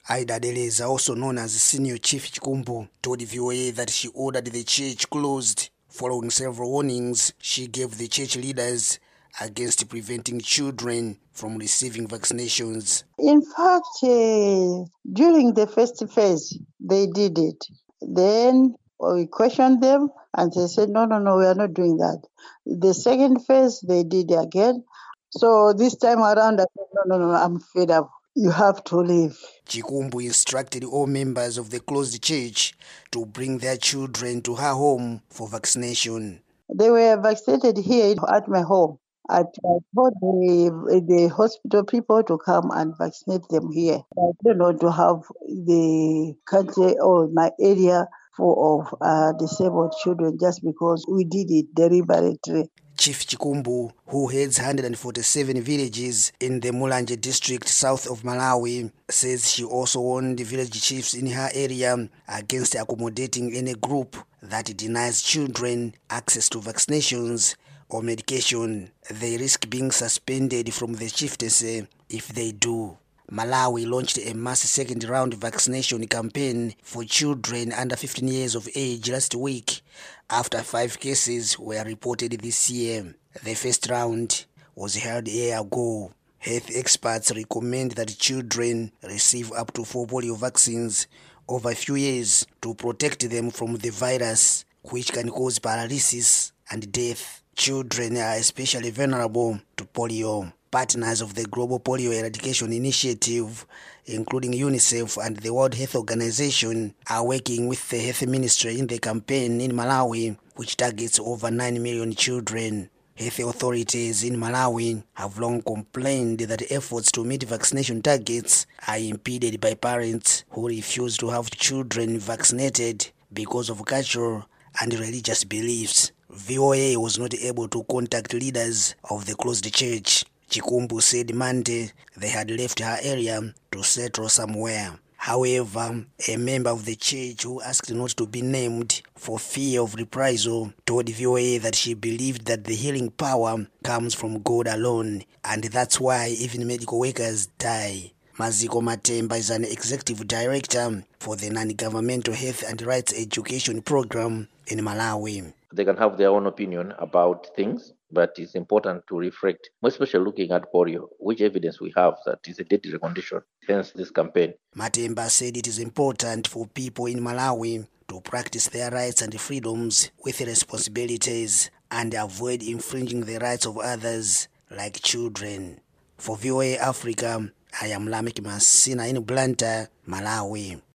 Aida Deleza, also known as Senior Chief Chikumbu, told VOA that she ordered the church closed following several warnings she gave the church leaders against preventing children from receiving vaccinations. In fact, during the first phase, they did it. Then we questioned them and they said, no, we are not doing that. The second phase, they did again. So this time around, I said, no, I'm fed up. You have to leave. Chikumbu instructed all members of the closed church to bring their children to her home for vaccination. They were vaccinated here at my home. I told the hospital people to come and vaccinate them here. I don't know to have the country or my area full of disabled children just because we did it deliberately. Chief Chikumbu, who heads 147 villages in the Mulanje district south of Malawi, says she also warned the village chiefs in her area against accommodating any group that denies children access to vaccinations or medication. They risk being suspended from the chieftaincy if they do. Malawi launched a mass second-round vaccination campaign for children under 15 years of age last week after 5 cases were reported this year. The first round was held a year ago. Health experts recommend that children receive up to 4 polio vaccines over a few years to protect them from the virus, which can cause paralysis and death. Children are especially vulnerable to polio. Partners of the Global Polio Eradication Initiative, including UNICEF and the World Health Organization, are working with the Health Ministry in the campaign in Malawi, which targets over 9 million children. Health authorities in Malawi have long complained that efforts to meet vaccination targets are impeded by parents who refuse to have children vaccinated because of cultural and religious beliefs. VOA was not able to contact leaders of the closed church. Chikumbu said Monday they had left her area to settle somewhere. However, a member of the church who asked not to be named for fear of reprisal told VOA that she believed that the healing power comes from God alone, and that's why even medical workers die. Maziko Matemba is an executive director for the non-governmental health and rights education program in Malawi. They can have their own opinion about things, but it's important to reflect, especially looking at polio, which evidence we have that is a deadly condition, hence this campaign. Matemba said it is important for people in Malawi to practice their rights and freedoms with responsibilities and avoid infringing the rights of others, like children. For VOA Africa, I am Lamek Masina in Blantyre, Malawi.